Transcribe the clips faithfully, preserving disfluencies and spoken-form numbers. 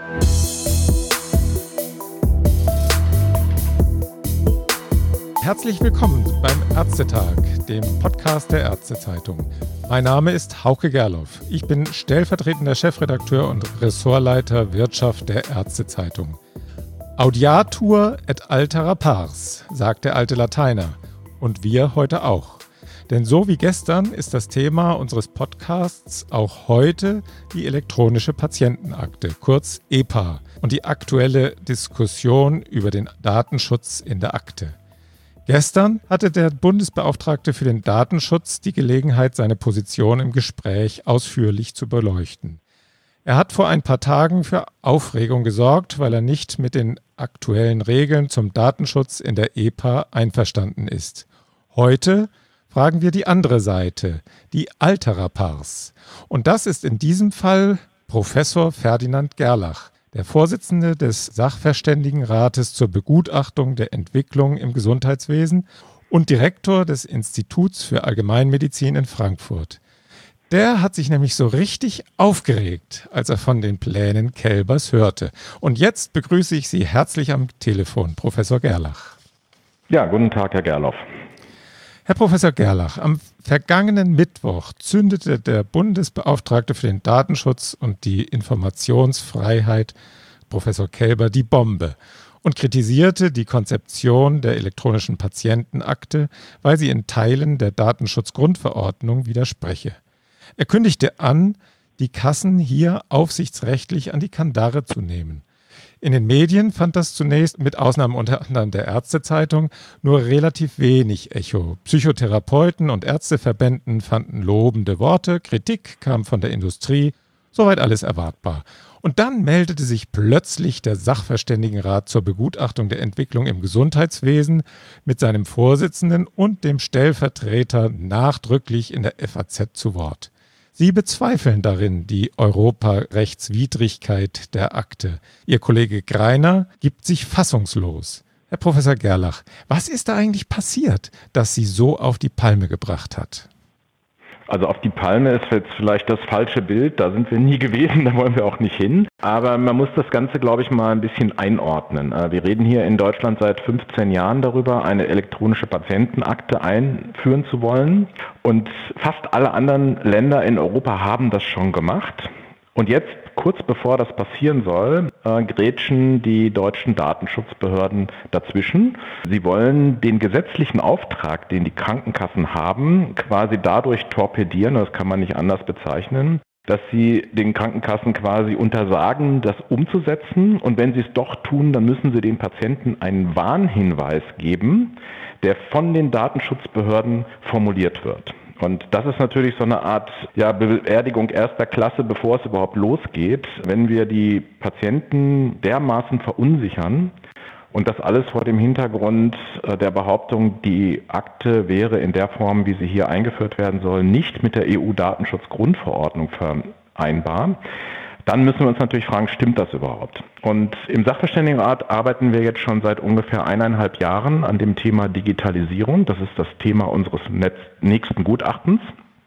Herzlich willkommen beim Ärztetag, dem Podcast der Ärztezeitung. Mein Name ist Hauke Gerloff. Ich bin stellvertretender Chefredakteur und Ressortleiter Wirtschaft der Ärztezeitung. Audiatur et altera pars, sagt der alte Lateiner. Und wir heute auch. Denn so wie gestern ist das Thema unseres Podcasts auch heute die elektronische Patientenakte, kurz E P A, und die aktuelle Diskussion über den Datenschutz in der Akte. Gestern hatte der Bundesbeauftragte für den Datenschutz die Gelegenheit, seine Position im Gespräch ausführlich zu beleuchten. Er hat vor ein paar Tagen für Aufregung gesorgt, weil er nicht mit den aktuellen Regeln zum Datenschutz in der E P A einverstanden ist. Heute fragen wir die andere Seite, die altera pars. Und das ist in diesem Fall Professor Ferdinand Gerlach, der Vorsitzende des Sachverständigenrates zur Begutachtung der Entwicklung im Gesundheitswesen und Direktor des Instituts für Allgemeinmedizin in Frankfurt. Der hat sich nämlich so richtig aufgeregt, als er von den Plänen Kelbers hörte. Und jetzt begrüße ich Sie herzlich am Telefon, Professor Gerlach. Ja, guten Tag, Herr Gerloff. Herr Professor Gerlach, am vergangenen Mittwoch zündete der Bundesbeauftragte für den Datenschutz und die Informationsfreiheit, Professor Kelber, die Bombe und kritisierte die Konzeption der elektronischen Patientenakte, weil sie in Teilen der Datenschutzgrundverordnung widerspreche. Er kündigte an, die Kassen hier aufsichtsrechtlich an die Kandare zu nehmen. In den Medien fand das zunächst, mit Ausnahme unter anderem der Ärztezeitung, nur relativ wenig Echo. Psychotherapeuten und Ärzteverbänden fanden lobende Worte, Kritik kam von der Industrie, soweit alles erwartbar. Und dann meldete sich plötzlich der Sachverständigenrat zur Begutachtung der Entwicklung im Gesundheitswesen mit seinem Vorsitzenden und dem Stellvertreter nachdrücklich in der F A Z zu Wort. Sie bezweifeln darin die Europarechtswidrigkeit der Akte. Ihr Kollege Greiner gibt sich fassungslos. Herr Professor Gerlach, was ist da eigentlich passiert, dass Sie so auf die Palme gebracht hat? Also auf die Palme ist jetzt vielleicht das falsche Bild, da sind wir nie gewesen, da wollen wir auch nicht hin. Aber man muss das Ganze, glaube ich, mal ein bisschen einordnen. Wir reden hier in Deutschland seit fünfzehn Jahren darüber, eine elektronische Patientenakte einführen zu wollen. Und fast alle anderen Länder in Europa haben das schon gemacht. Und jetzt, kurz bevor das passieren soll, äh, grätschen die deutschen Datenschutzbehörden dazwischen. Sie wollen den gesetzlichen Auftrag, den die Krankenkassen haben, quasi dadurch torpedieren, das kann man nicht anders bezeichnen, dass sie den Krankenkassen quasi untersagen, das umzusetzen. Und wenn sie es doch tun, dann müssen sie den Patienten einen Warnhinweis geben, der von den Datenschutzbehörden formuliert wird. Und das ist natürlich so eine Art ja, Beerdigung erster Klasse, bevor es überhaupt losgeht, wenn wir die Patienten dermaßen verunsichern und das alles vor dem Hintergrund der Behauptung, die Akte wäre in der Form, wie sie hier eingeführt werden soll, nicht mit der E U-Datenschutzgrundverordnung vereinbar. Dann müssen wir uns natürlich fragen, stimmt das überhaupt? Und im Sachverständigenrat arbeiten wir jetzt schon seit ungefähr eineinhalb Jahren an dem Thema Digitalisierung. Das ist das Thema unseres nächsten Gutachtens.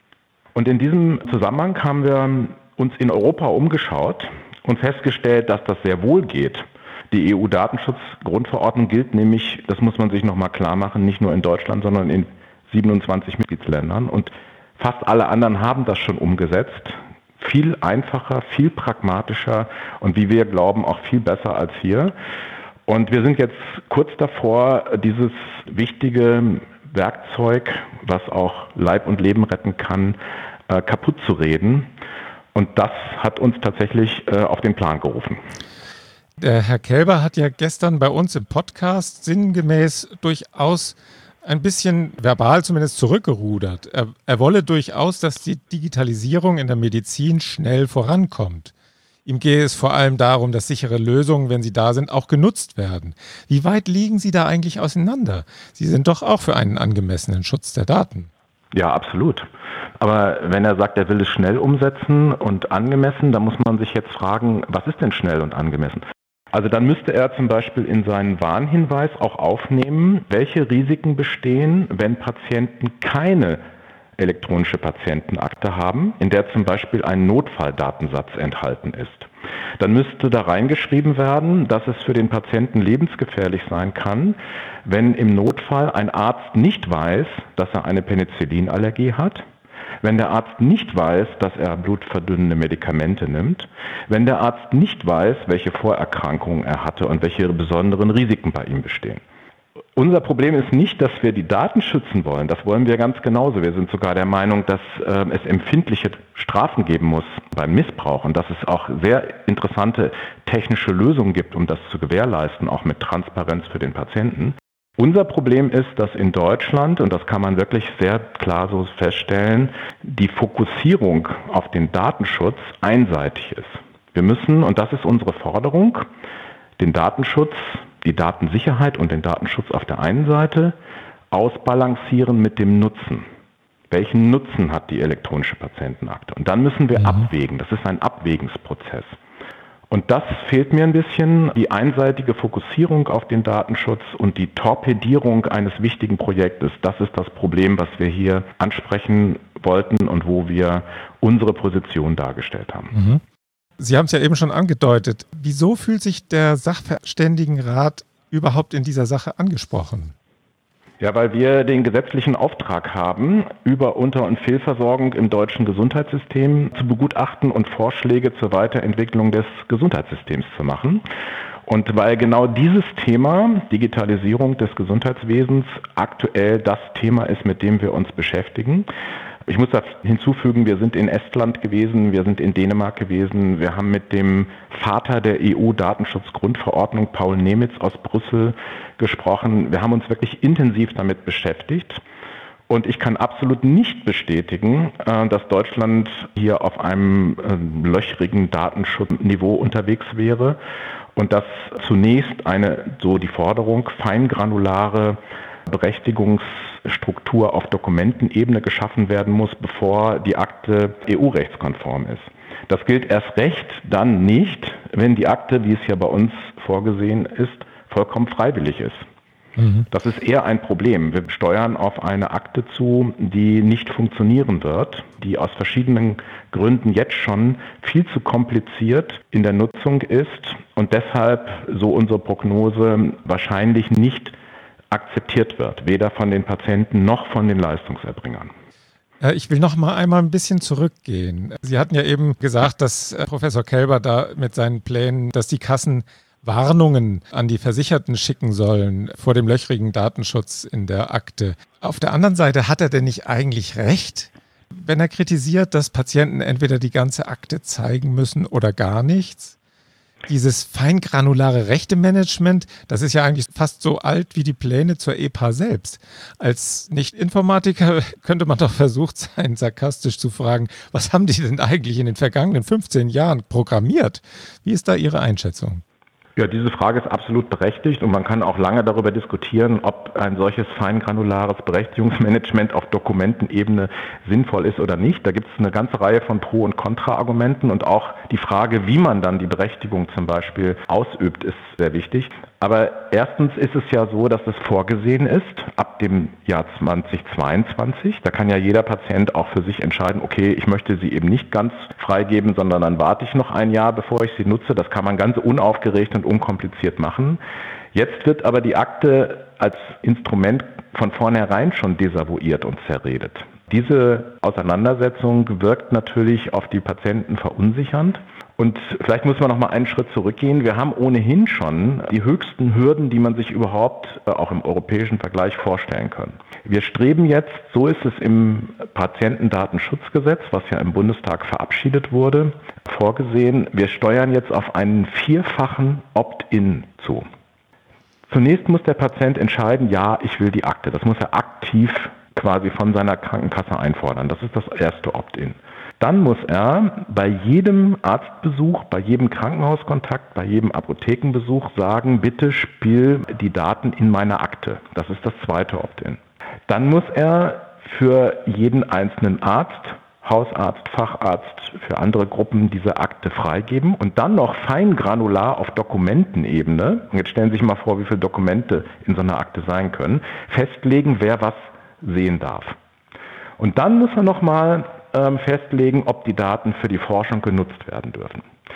Und in diesem Zusammenhang haben wir uns in Europa umgeschaut und festgestellt, dass das sehr wohl geht. Die E U-Datenschutzgrundverordnung gilt nämlich, das muss man sich nochmal klar machen, nicht nur in Deutschland, sondern in siebenundzwanzig Mitgliedsländern. Und fast alle anderen haben das schon umgesetzt. Viel einfacher, viel pragmatischer und wie wir glauben auch viel besser als hier. Und wir sind jetzt kurz davor, dieses wichtige Werkzeug, was auch Leib und Leben retten kann, äh, kaputt zu reden. Und das hat uns tatsächlich äh, auf den Plan gerufen. Der Herr Kelber hat ja gestern bei uns im Podcast sinngemäß durchaus ein bisschen verbal zumindest zurückgerudert. Er, er wolle durchaus, dass die Digitalisierung in der Medizin schnell vorankommt. Ihm gehe es vor allem darum, dass sichere Lösungen, wenn sie da sind, auch genutzt werden. Wie weit liegen Sie da eigentlich auseinander? Sie sind doch auch für einen angemessenen Schutz der Daten. Ja, absolut. Aber wenn er sagt, er will es schnell umsetzen und angemessen, dann muss man sich jetzt fragen, was ist denn schnell und angemessen? Also dann müsste er zum Beispiel in seinen Warnhinweis auch aufnehmen, welche Risiken bestehen, wenn Patienten keine elektronische Patientenakte haben, in der zum Beispiel ein Notfalldatensatz enthalten ist. dann müsste da reingeschrieben werden, dass es für den Patienten lebensgefährlich sein kann, wenn im Notfall ein Arzt nicht weiß, dass er eine Penicillinallergie hat, wenn der Arzt nicht weiß, dass er blutverdünnende Medikamente nimmt, wenn der Arzt nicht weiß, welche Vorerkrankungen er hatte und welche besonderen Risiken bei ihm bestehen. Unser Problem ist nicht, dass wir die Daten schützen wollen. Das wollen wir ganz genauso. Wir sind sogar der Meinung, dass äh, es empfindliche Strafen geben muss beim Missbrauch und dass es auch sehr interessante technische Lösungen gibt, um das zu gewährleisten, auch mit Transparenz für den Patienten. Unser Problem ist, dass in Deutschland, und das kann man wirklich sehr klar so feststellen, die Fokussierung auf den Datenschutz einseitig ist. Wir müssen, und das ist unsere Forderung, den Datenschutz, die Datensicherheit und den Datenschutz auf der einen Seite ausbalancieren mit dem Nutzen. Welchen Nutzen hat die elektronische Patientenakte? Und dann müssen wir mhm. abwägen. Das ist ein Abwägungsprozess. Und das fehlt mir ein bisschen, die einseitige Fokussierung auf den Datenschutz und die Torpedierung eines wichtigen Projektes. Das ist das Problem, was wir hier ansprechen wollten und wo wir unsere Position dargestellt haben. Mhm. Sie haben es ja eben schon angedeutet. Wieso fühlt sich der Sachverständigenrat überhaupt in dieser Sache angesprochen? Ja, weil wir den gesetzlichen Auftrag haben, über Unter- und Fehlversorgung im deutschen Gesundheitssystem zu begutachten und Vorschläge zur Weiterentwicklung des Gesundheitssystems zu machen. Und weil genau dieses Thema, Digitalisierung des Gesundheitswesens, aktuell das Thema ist, mit dem wir uns beschäftigen. Ich muss da hinzufügen, wir sind in Estland gewesen, wir sind in Dänemark gewesen, wir haben mit dem Vater der E U-Datenschutzgrundverordnung, Paul Nemitz aus Brüssel, gesprochen. Wir haben uns wirklich intensiv damit beschäftigt. Und ich kann absolut nicht bestätigen, dass Deutschland hier auf einem löchrigen Datenschutzniveau unterwegs wäre und dass zunächst eine, so die Forderung, feingranulare Berechtigungsstruktur auf Dokumentenebene geschaffen werden muss, bevor die Akte E U-rechtskonform ist. Das gilt erst recht dann nicht, wenn die Akte, wie es ja bei uns vorgesehen ist, vollkommen freiwillig ist. Mhm. Das ist eher ein Problem. Wir steuern auf eine Akte zu, die nicht funktionieren wird, die aus verschiedenen Gründen jetzt schon viel zu kompliziert in der Nutzung ist und deshalb, so unsere Prognose, wahrscheinlich nicht akzeptiert wird, weder von den Patienten noch von den Leistungserbringern. Ich will noch mal einmal ein bisschen zurückgehen. Sie hatten ja eben gesagt, dass Professor Kelber da mit seinen Plänen, dass die Kassen Warnungen an die Versicherten schicken sollen vor dem löchrigen Datenschutz in der Akte. Auf der anderen Seite, hat er denn nicht eigentlich recht, wenn er kritisiert, dass Patienten entweder die ganze Akte zeigen müssen oder gar nichts? Dieses feingranulare Rechtemanagement, das ist ja eigentlich fast so alt wie die Pläne zur E P A selbst. Als Nicht-Informatiker könnte man doch versucht sein, sarkastisch zu fragen, was haben die denn eigentlich in den vergangenen fünfzehn Jahren programmiert? Wie ist da Ihre Einschätzung? Ja, diese Frage ist absolut berechtigt und man kann auch lange darüber diskutieren, ob ein solches feingranulares Berechtigungsmanagement auf Dokumentenebene sinnvoll ist oder nicht. Da gibt es eine ganze Reihe von Pro- und Kontra-Argumenten und auch die Frage, wie man dann die Berechtigung zum Beispiel ausübt, ist sehr wichtig. Aber erstens ist es ja so, dass es vorgesehen ist, ab dem Jahr zweitausendzweiundzwanzig, da kann ja jeder Patient auch für sich entscheiden, okay, ich möchte sie eben nicht ganz freigeben, sondern dann warte ich noch ein Jahr, bevor ich sie nutze. Das kann man ganz unaufgeregt und unkompliziert machen. Jetzt wird aber die Akte als Instrument von vornherein schon desavouiert und zerredet. Diese Auseinandersetzung wirkt natürlich auf die Patienten verunsichernd. Und vielleicht muss man noch mal einen Schritt zurückgehen. Wir haben ohnehin schon die höchsten Hürden, die man sich überhaupt auch im europäischen Vergleich vorstellen kann. Wir streben jetzt, so ist es im Patientendatenschutzgesetz, was ja im Bundestag verabschiedet wurde, vorgesehen, wir steuern jetzt auf einen vierfachen Opt-in zu. Zunächst muss der Patient entscheiden, ja, ich will die Akte. Das muss er aktiv quasi von seiner Krankenkasse einfordern. Das ist das erste Opt-in. Dann muss er bei jedem Arztbesuch, bei jedem Krankenhauskontakt, bei jedem Apothekenbesuch sagen, bitte spiel die Daten in meine Akte. Das ist das zweite Opt-in. Dann muss er für jeden einzelnen Arzt, Hausarzt, Facharzt, für andere Gruppen diese Akte freigeben und dann noch feingranular auf Dokumentenebene, jetzt stellen Sie sich mal vor, wie viele Dokumente in so einer Akte sein können, festlegen, wer was sehen darf. Und dann muss er nochmal festlegen, ob die Daten für die Forschung genutzt werden dürfen.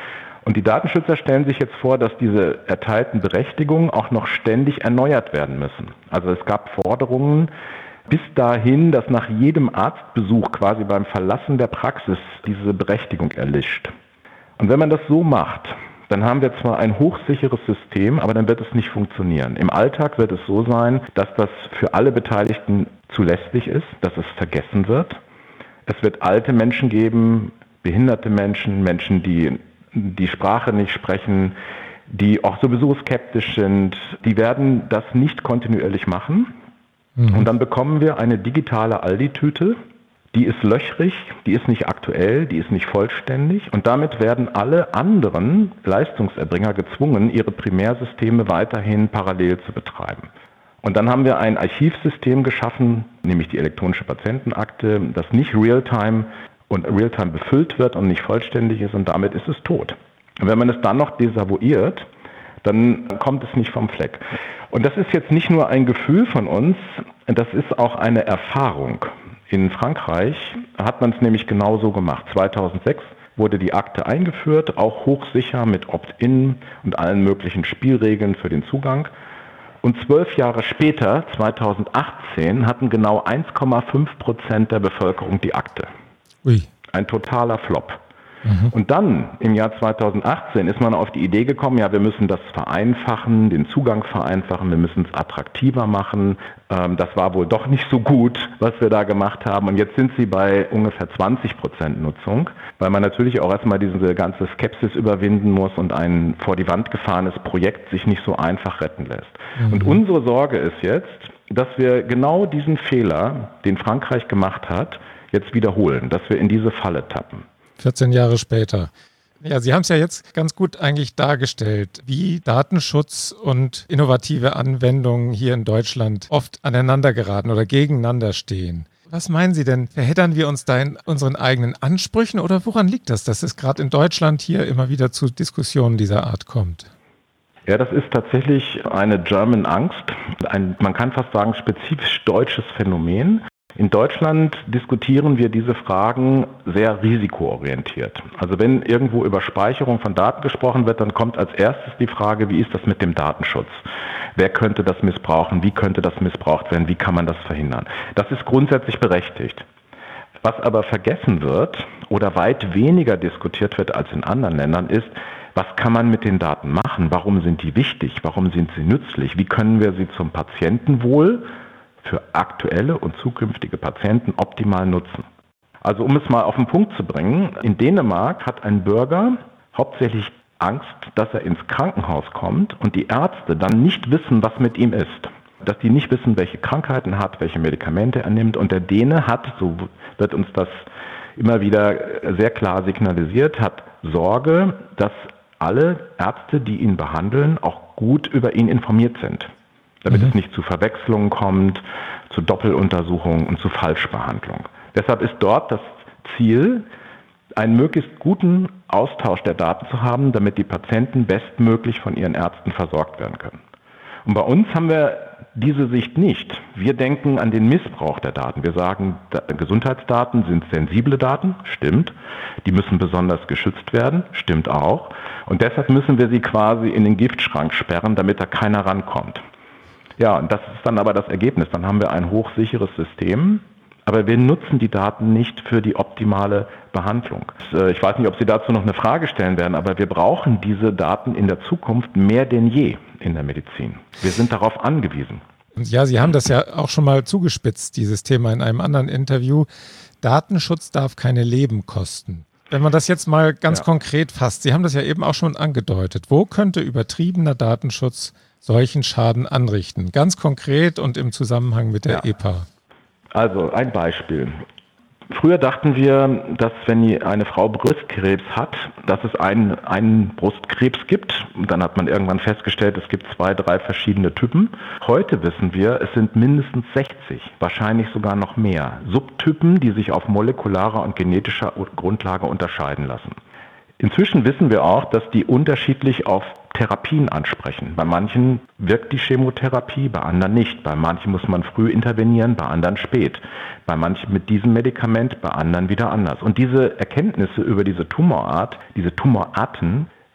Und die Datenschützer stellen sich jetzt vor, dass diese erteilten Berechtigungen auch noch ständig erneuert werden müssen. Also es gab Forderungen bis dahin, dass nach jedem Arztbesuch quasi beim Verlassen der Praxis diese Berechtigung erlischt. Und wenn man das so macht, dann haben wir zwar ein hochsicheres System, aber dann wird es nicht funktionieren. Im Alltag wird es so sein, dass das für alle Beteiligten zu lästig ist, dass es vergessen wird. Es wird alte Menschen geben, behinderte Menschen, Menschen, die die Sprache nicht sprechen, die auch sowieso skeptisch sind. Die werden das nicht kontinuierlich machen. Mhm. Und dann bekommen wir eine digitale Aldi-Tüte. Die ist löchrig, die ist nicht aktuell, die ist nicht vollständig und damit werden alle anderen Leistungserbringer gezwungen, ihre Primärsysteme weiterhin parallel zu betreiben. Und dann haben wir ein Archivsystem geschaffen, nämlich die elektronische Patientenakte, das nicht Realtime und Realtime befüllt wird und nicht vollständig ist und damit ist es tot. Und wenn man es dann noch desavouiert, dann kommt es nicht vom Fleck. Und das ist jetzt nicht nur ein Gefühl von uns, das ist auch eine Erfahrung. In Frankreich hat man es nämlich genauso gemacht. zweitausendsechs wurde die Akte eingeführt, auch hochsicher mit Opt-in und allen möglichen Spielregeln für den Zugang. Und zwölf Jahre später, zweitausendachtzehn, hatten genau eins Komma fünf Prozent der Bevölkerung die Akte. Ui. Ein totaler Flop. Mhm. Und dann, im Jahr zweitausendachtzehn, ist man auf die Idee gekommen, ja, wir müssen das vereinfachen, den Zugang vereinfachen, wir müssen es attraktiver machen. Ähm, das war wohl doch nicht so gut, was wir da gemacht haben. Und jetzt sind sie bei ungefähr zwanzig Prozent Nutzung, weil man natürlich auch erstmal diese ganze Skepsis überwinden muss und ein vor die Wand gefahrenes Projekt sich nicht so einfach retten lässt. Mhm. Und unsere Sorge ist jetzt, dass wir genau diesen Fehler, den Frankreich gemacht hat, jetzt wiederholen, dass wir in diese Falle tappen. vierzehn Jahre später. Ja, Sie haben es ja jetzt ganz gut eigentlich dargestellt, wie Datenschutz und innovative Anwendungen hier in Deutschland oft aneinander geraten oder gegeneinander stehen. Was meinen Sie denn? Verheddern wir uns da in unseren eigenen Ansprüchen oder woran liegt das, dass es gerade in Deutschland hier immer wieder zu Diskussionen dieser Art kommt? Ja, das ist tatsächlich eine German Angst, ein, man kann fast sagen, spezifisch deutsches Phänomen. In Deutschland diskutieren wir diese Fragen sehr risikoorientiert. Also wenn irgendwo über Speicherung von Daten gesprochen wird, dann kommt als erstes die Frage, wie ist das mit dem Datenschutz? Wer könnte das missbrauchen? Wie könnte das missbraucht werden? Wie kann man das verhindern? Das ist grundsätzlich berechtigt. Was aber vergessen wird oder weit weniger diskutiert wird als in anderen Ländern ist, was kann man mit den Daten machen? Warum sind die wichtig? Warum sind sie nützlich? Wie können wir sie zum Patientenwohl für aktuelle und zukünftige Patienten optimal nutzen? Also um es mal auf den Punkt zu bringen, in Dänemark hat ein Bürger hauptsächlich Angst, dass er ins Krankenhaus kommt und die Ärzte dann nicht wissen, was mit ihm ist. Dass die nicht wissen, welche Krankheiten er hat, welche Medikamente er nimmt. Und der Däne hat, so wird uns das immer wieder sehr klar signalisiert, hat Sorge, dass alle Ärzte, die ihn behandeln, auch gut über ihn informiert sind, damit mhm. es nicht zu Verwechslungen kommt, zu Doppeluntersuchungen und zu Falschbehandlung. Deshalb ist dort das Ziel, einen möglichst guten Austausch der Daten zu haben, damit die Patienten bestmöglich von ihren Ärzten versorgt werden können. Und bei uns haben wir diese Sicht nicht. Wir denken an den Missbrauch der Daten. Wir sagen, Gesundheitsdaten sind sensible Daten, stimmt. Die müssen besonders geschützt werden, stimmt auch. Und deshalb müssen wir sie quasi in den Giftschrank sperren, damit da keiner rankommt. Ja, und das ist dann aber das Ergebnis. Dann haben wir ein hochsicheres System, aber wir nutzen die Daten nicht für die optimale Behandlung. Ich weiß nicht, ob Sie dazu noch eine Frage stellen werden, aber wir brauchen diese Daten in der Zukunft mehr denn je in der Medizin. Wir sind darauf angewiesen. Ja, Sie haben das ja auch schon mal zugespitzt, dieses Thema in einem anderen Interview. Datenschutz darf keine Leben kosten. Wenn man das jetzt mal ganz ja. konkret fasst, Sie haben das ja eben auch schon angedeutet, wo könnte übertriebener Datenschutz solchen Schaden anrichten? Ganz konkret und im Zusammenhang mit der ja. E P A. Also ein Beispiel. Früher dachten wir, dass wenn eine Frau Brustkrebs hat, dass es einen, einen Brustkrebs gibt. Und dann hat man irgendwann festgestellt, es gibt zwei, drei verschiedene Typen. Heute wissen wir, es sind mindestens sechzig, wahrscheinlich sogar noch mehr Subtypen, die sich auf molekularer und genetischer Grundlage unterscheiden lassen. Inzwischen wissen wir auch, dass die unterschiedlich auf Therapien ansprechen. Bei manchen wirkt die Chemotherapie, bei anderen nicht. Bei manchen muss man früh intervenieren, bei anderen spät. Bei manchen mit diesem Medikament, bei anderen wieder anders. Und diese Erkenntnisse über diese Tumorart, diese Tumorarten,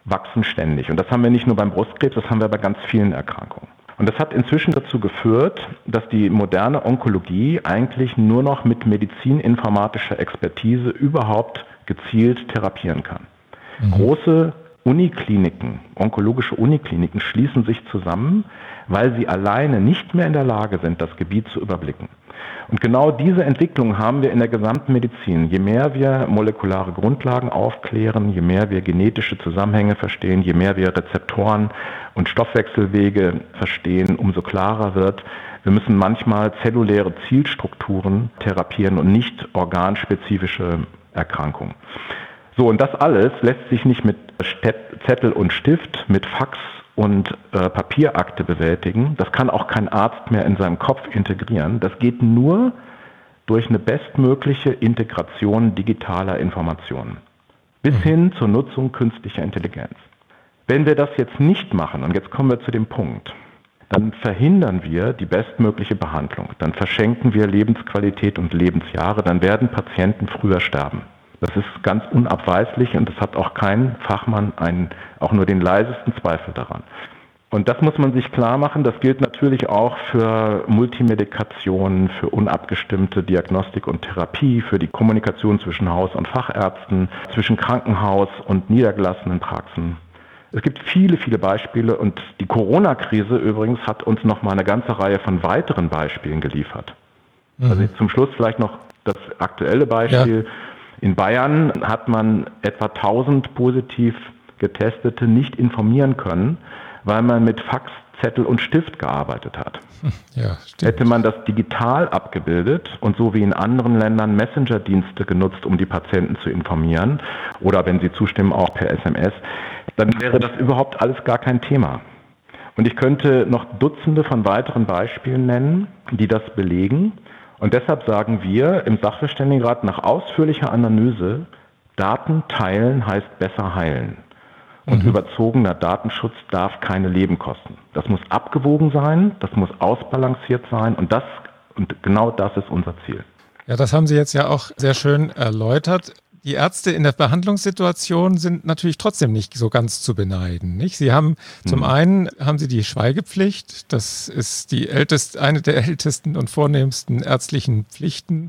wachsen ständig. Und das haben wir nicht nur beim Brustkrebs, das haben wir bei ganz vielen Erkrankungen. Und das hat inzwischen dazu geführt, dass die moderne Onkologie eigentlich nur noch mit medizininformatischer Expertise überhaupt gezielt therapieren kann. Mhm. Große Unikliniken, onkologische Unikliniken schließen sich zusammen, weil sie alleine nicht mehr in der Lage sind, das Gebiet zu überblicken. Und genau diese Entwicklung haben wir in der gesamten Medizin. Je mehr wir molekulare Grundlagen aufklären, je mehr wir genetische Zusammenhänge verstehen, je mehr wir Rezeptoren und Stoffwechselwege verstehen, umso klarer wird, wir müssen manchmal zelluläre Zielstrukturen therapieren und nicht organspezifische Erkrankungen. So, und das alles lässt sich nicht mit Zettel und Stift, mit Fax und äh, Papierakte bewältigen. Das kann auch kein Arzt mehr in seinem Kopf integrieren. Das geht nur durch eine bestmögliche Integration digitaler Informationen bis hin zur Nutzung künstlicher Intelligenz. Wenn wir das jetzt nicht machen, und jetzt kommen wir zu dem Punkt, dann verhindern wir die bestmögliche Behandlung. Dann verschenken wir Lebensqualität und Lebensjahre. Dann werden Patienten früher sterben. Das ist ganz unabweislich und es hat auch kein Fachmann einen, auch nur den leisesten Zweifel daran. Und das muss man sich klar machen. Das gilt natürlich auch für Multimedikationen, für unabgestimmte Diagnostik und Therapie, für die Kommunikation zwischen Haus- und Fachärzten, zwischen Krankenhaus und niedergelassenen Praxen. Es gibt viele, viele Beispiele und die Corona-Krise übrigens hat uns noch mal eine ganze Reihe von weiteren Beispielen geliefert. Mhm. Also zum Schluss vielleicht noch das aktuelle Beispiel. Ja. In Bayern hat man etwa tausend positiv Getestete nicht informieren können, weil man mit Fax, Zettel und Stift gearbeitet hat. Ja, hätte man das digital abgebildet und so wie in anderen Ländern Messenger-Dienste genutzt, um die Patienten zu informieren oder wenn sie zustimmen auch per S M S, dann wäre das überhaupt alles gar kein Thema. Und ich könnte noch Dutzende von weiteren Beispielen nennen, die das belegen. Und deshalb sagen wir im Sachverständigenrat nach ausführlicher Analyse, Daten teilen heißt besser heilen. Und mhm. überzogener Datenschutz darf keine Leben kosten. Das muss abgewogen sein, das muss ausbalanciert sein und das und genau das ist unser Ziel. Ja, das haben Sie jetzt ja auch sehr schön erläutert. Die Ärzte in der Behandlungssituation sind natürlich trotzdem nicht so ganz zu beneiden, nicht? Sie haben zum mhm. einen haben Sie die Schweigepflicht. Das ist die älteste, eine der ältesten und vornehmsten ärztlichen Pflichten.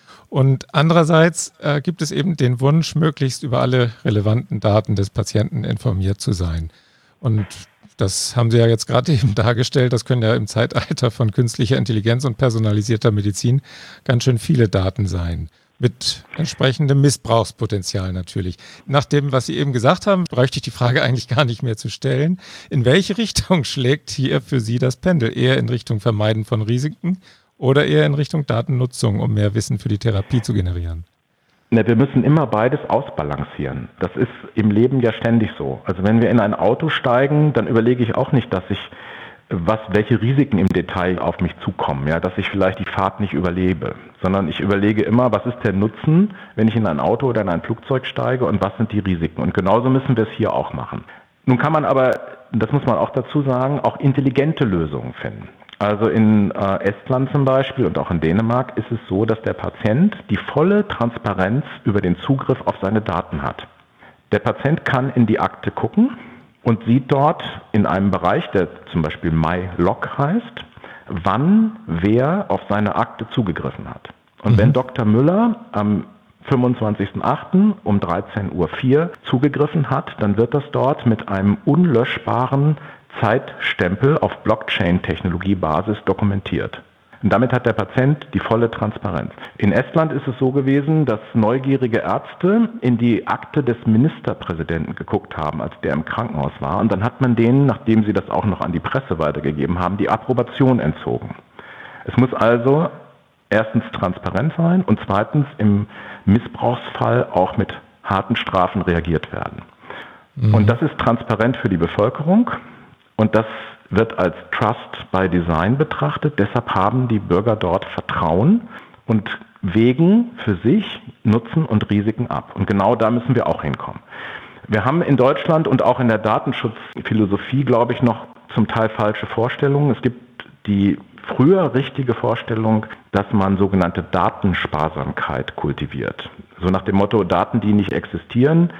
Und andererseits äh, gibt es eben den Wunsch, möglichst über alle relevanten Daten des Patienten informiert zu sein. Und das haben Sie ja jetzt gerade eben dargestellt. Das können ja im Zeitalter von künstlicher Intelligenz und personalisierter Medizin ganz schön viele Daten sein. Mit entsprechendem Missbrauchspotenzial natürlich. Nach dem, was Sie eben gesagt haben, bräuchte ich die Frage eigentlich gar nicht mehr zu stellen. In welche Richtung schlägt hier für Sie das Pendel? Eher in Richtung Vermeiden von Risiken oder eher in Richtung Datennutzung, um mehr Wissen für die Therapie zu generieren? Na, wir müssen immer beides ausbalancieren. Das ist im Leben ja ständig so. Also wenn wir in ein Auto steigen, dann überlege ich auch nicht, dass ich was, welche Risiken im Detail auf mich zukommen, ja, dass ich vielleicht die Fahrt nicht überlebe, sondern ich überlege immer, was ist der Nutzen, wenn ich in ein Auto oder in ein Flugzeug steige und was sind die Risiken. Und genauso müssen wir es hier auch machen. Nun kann man aber, das muss man auch dazu sagen, auch intelligente Lösungen finden. Also in äh, Estland zum Beispiel und auch in Dänemark ist es so, dass der Patient die volle Transparenz über den Zugriff auf seine Daten hat. Der Patient kann in die Akte gucken und sieht dort in einem Bereich, der zum Beispiel MyLog heißt, wann wer auf seine Akte zugegriffen hat. Und mhm. wenn Doktor Müller am fünfundzwanzigsten achten um dreizehn Uhr vier zugegriffen hat, dann wird das dort mit einem unlöschbaren Zeitstempel auf Blockchain-Technologie-Basis dokumentiert. Und damit hat der Patient die volle Transparenz. In Estland ist es so gewesen, dass neugierige Ärzte in die Akte des Ministerpräsidenten geguckt haben, als der im Krankenhaus war. Und dann hat man denen, nachdem sie das auch noch an die Presse weitergegeben haben, die Approbation entzogen. Es muss also erstens transparent sein und zweitens im Missbrauchsfall auch mit harten Strafen reagiert werden. Mhm. Und das ist transparent für die Bevölkerung und das wird als Trust by Design betrachtet. Deshalb haben die Bürger dort Vertrauen und wägen für sich Nutzen und Risiken ab. Und genau da müssen wir auch hinkommen. Wir haben in Deutschland und auch in der Datenschutzphilosophie, glaube ich, noch zum Teil falsche Vorstellungen. Es gibt die früher richtige Vorstellung, dass man sogenannte Datensparsamkeit kultiviert. So nach dem Motto, Daten, die nicht existieren,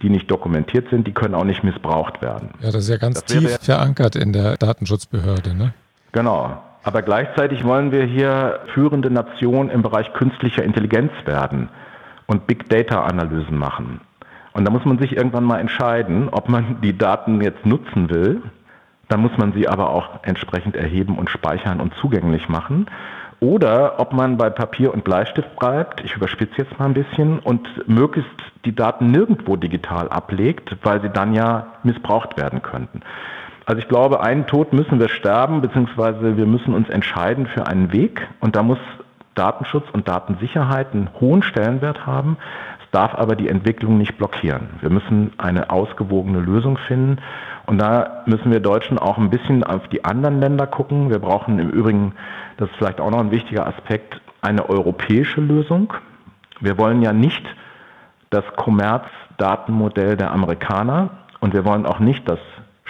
die nicht dokumentiert sind, die können auch nicht missbraucht werden. Ja, das ist ja ganz tief ja verankert in der Datenschutzbehörde, ne? Genau. Aber gleichzeitig wollen wir hier führende Nation im Bereich künstlicher Intelligenz werden und Big-Data-Analysen machen. Und da muss man sich irgendwann mal entscheiden, ob man die Daten jetzt nutzen will. Dann muss man sie aber auch entsprechend erheben und speichern und zugänglich machen. Oder ob man bei Papier und Bleistift bleibt, ich überspitze jetzt mal ein bisschen, und möglichst die Daten nirgendwo digital ablegt, weil sie dann ja missbraucht werden könnten. Also ich glaube, einen Tod müssen wir sterben, beziehungsweise wir müssen uns entscheiden für einen Weg. Und da muss Datenschutz und Datensicherheit einen hohen Stellenwert haben. Es darf aber die Entwicklung nicht blockieren. Wir müssen eine ausgewogene Lösung finden. Und da müssen wir Deutschen auch ein bisschen auf die anderen Länder gucken. Wir brauchen im Übrigen, das ist vielleicht auch noch ein wichtiger Aspekt, eine europäische Lösung. Wir wollen ja nicht das Kommerzdatenmodell der Amerikaner und wir wollen auch nicht das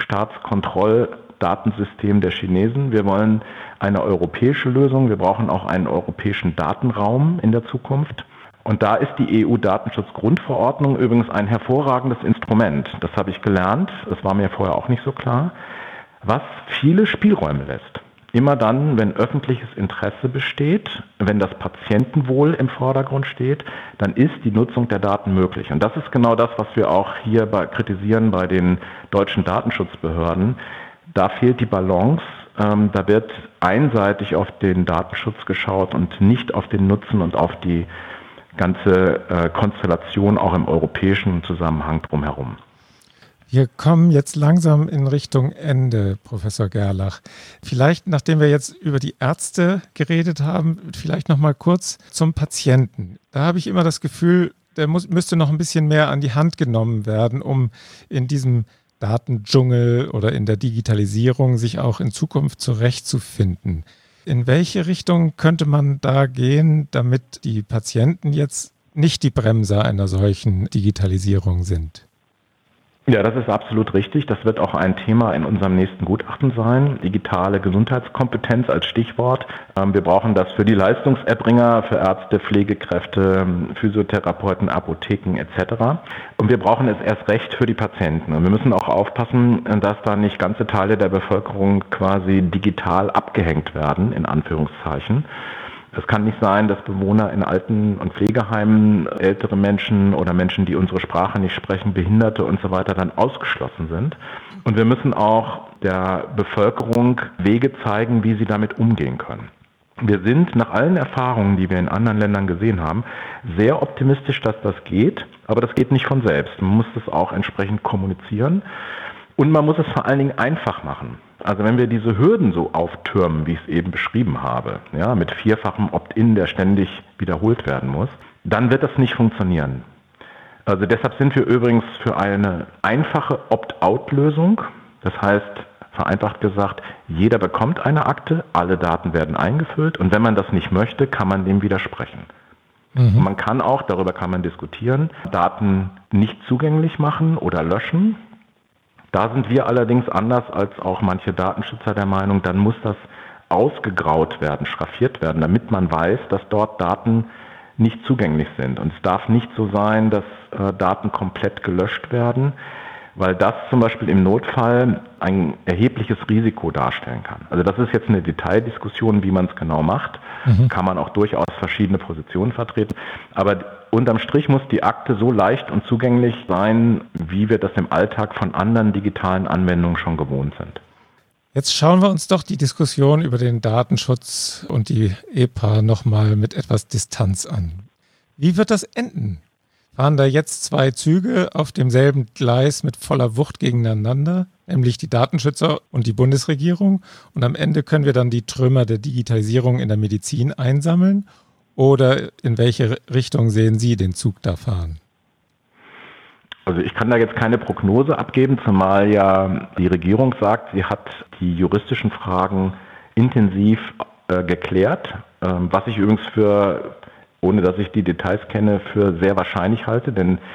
Staatskontrolldatensystem der Chinesen. Wir wollen eine europäische Lösung. Wir brauchen auch einen europäischen Datenraum in der Zukunft. Und da ist die E U-Datenschutzgrundverordnung übrigens ein hervorragendes Instrument. Das habe ich gelernt, das war mir vorher auch nicht so klar, was viele Spielräume lässt. Immer dann, wenn öffentliches Interesse besteht, wenn das Patientenwohl im Vordergrund steht, dann ist die Nutzung der Daten möglich. Und das ist genau das, was wir auch hier bei, kritisieren bei den deutschen Datenschutzbehörden. Da fehlt die Balance. Ähm, da wird einseitig auf den Datenschutz geschaut und nicht auf den Nutzen und auf die ganze äh, Konstellation auch im europäischen Zusammenhang drumherum. Wir kommen jetzt langsam in Richtung Ende, Professor Gerlach. Vielleicht, nachdem wir jetzt über die Ärzte geredet haben, vielleicht noch mal kurz zum Patienten. Da habe ich immer das Gefühl, der muss, müsste noch ein bisschen mehr an die Hand genommen werden, um in diesem Datendschungel oder in der Digitalisierung sich auch in Zukunft zurechtzufinden. In welche Richtung könnte man da gehen, damit die Patienten jetzt nicht die Bremser einer solchen Digitalisierung sind? Ja, das ist absolut richtig. Das wird auch ein Thema in unserem nächsten Gutachten sein. Digitale Gesundheitskompetenz als Stichwort. Wir brauchen das für die Leistungserbringer, für Ärzte, Pflegekräfte, Physiotherapeuten, Apotheken et cetera. Und wir brauchen es erst recht für die Patienten. Und wir müssen auch aufpassen, dass da nicht ganze Teile der Bevölkerung quasi digital abgehängt werden, in Anführungszeichen. Es kann nicht sein, dass Bewohner in Alten- und Pflegeheimen, ältere Menschen oder Menschen, die unsere Sprache nicht sprechen, Behinderte und so weiter, dann ausgeschlossen sind. Und wir müssen auch der Bevölkerung Wege zeigen, wie sie damit umgehen können. Wir sind nach allen Erfahrungen, die wir in anderen Ländern gesehen haben, sehr optimistisch, dass das geht. Aber das geht nicht von selbst. Man muss das auch entsprechend kommunizieren. Und man muss es vor allen Dingen einfach machen. Also wenn wir diese Hürden so auftürmen, wie ich es eben beschrieben habe, ja, mit vierfachem Opt-in, der ständig wiederholt werden muss, dann wird das nicht funktionieren. Also deshalb sind wir übrigens für eine einfache Opt-out-Lösung. Das heißt, vereinfacht gesagt, jeder bekommt eine Akte, alle Daten werden eingefüllt und wenn man das nicht möchte, kann man dem widersprechen. Mhm. Und man kann auch, darüber kann man diskutieren, Daten nicht zugänglich machen oder löschen. Da sind wir allerdings anders als auch manche Datenschützer der Meinung, dann muss das ausgegraut werden, schraffiert werden, damit man weiß, dass dort Daten nicht zugänglich sind. Und es darf nicht so sein, dass äh, Daten komplett gelöscht werden, weil das zum Beispiel im Notfall ein erhebliches Risiko darstellen kann. Also das ist jetzt eine Detaildiskussion, wie man es genau macht. Mhm. Kann man auch durchaus verschiedene Positionen vertreten. Aber unterm Strich muss die Akte so leicht und zugänglich sein, wie wir das im Alltag von anderen digitalen Anwendungen schon gewohnt sind. Jetzt schauen wir uns doch die Diskussion über den Datenschutz und die E P A nochmal mit etwas Distanz an. Wie wird das enden? Fahren da jetzt zwei Züge auf demselben Gleis mit voller Wucht gegeneinander, nämlich die Datenschützer und die Bundesregierung? Und am Ende können wir dann die Trümmer der Digitalisierung in der Medizin einsammeln? Oder in welche Richtung sehen Sie den Zug da fahren? Also ich kann da jetzt keine Prognose abgeben, zumal ja die Regierung sagt, sie hat die juristischen Fragen intensiv äh, geklärt, ähm, was ich übrigens für, ohne dass ich die Details kenne, für sehr wahrscheinlich halte, denn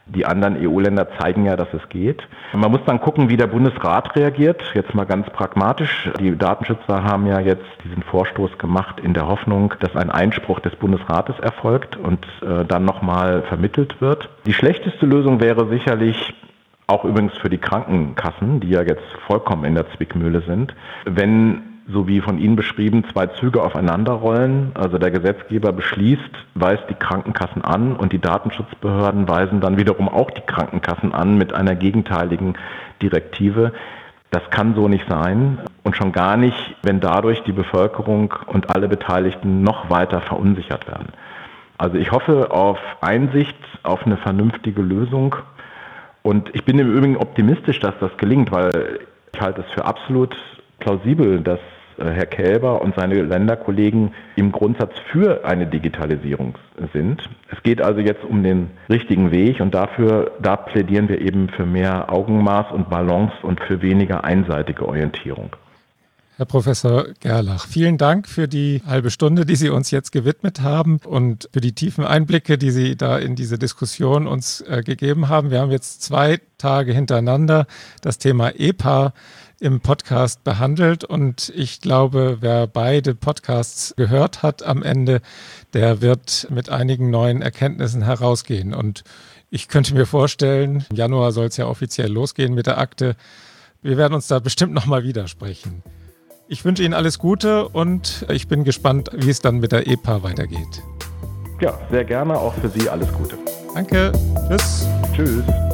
Die anderen E U-Länder zeigen ja, dass es geht. Man muss dann gucken, wie der Bundesrat reagiert. Jetzt mal ganz pragmatisch. Die Datenschützer haben ja jetzt diesen Vorstoß gemacht in der Hoffnung, dass ein Einspruch des Bundesrates erfolgt und äh, dann nochmal vermittelt wird. Die schlechteste Lösung wäre sicherlich, auch übrigens für die Krankenkassen, die ja jetzt vollkommen in der Zwickmühle sind, wenn, so wie von Ihnen beschrieben, zwei Züge aufeinanderrollen. Also der Gesetzgeber beschließt, weist die Krankenkassen an und die Datenschutzbehörden weisen dann wiederum auch die Krankenkassen an mit einer gegenteiligen Direktive. Das kann so nicht sein und schon gar nicht, wenn dadurch die Bevölkerung und alle Beteiligten noch weiter verunsichert werden. Also ich hoffe auf Einsicht, auf eine vernünftige Lösung und ich bin im Übrigen optimistisch, dass das gelingt, weil ich halte es für absolut plausibel, dass Herr Kelber und seine Länderkollegen im Grundsatz für eine Digitalisierung sind. Es geht also jetzt um den richtigen Weg und dafür, da plädieren wir eben für mehr Augenmaß und Balance und für weniger einseitige Orientierung. Herr Professor Gerlach, vielen Dank für die halbe Stunde, die Sie uns jetzt gewidmet haben und für die tiefen Einblicke, die Sie da in diese Diskussion uns äh, gegeben haben. Wir haben jetzt zwei Tage hintereinander das Thema E P A im Podcast behandelt und ich glaube, wer beide Podcasts gehört hat am Ende, der wird mit einigen neuen Erkenntnissen herausgehen. Und ich könnte mir vorstellen, im Januar soll es ja offiziell losgehen mit der Akte. Wir werden uns da bestimmt nochmal widersprechen. Ich wünsche Ihnen alles Gute und ich bin gespannt, wie es dann mit der E P A weitergeht. Ja, sehr gerne. Auch für Sie alles Gute. Danke. Tschüss. Tschüss.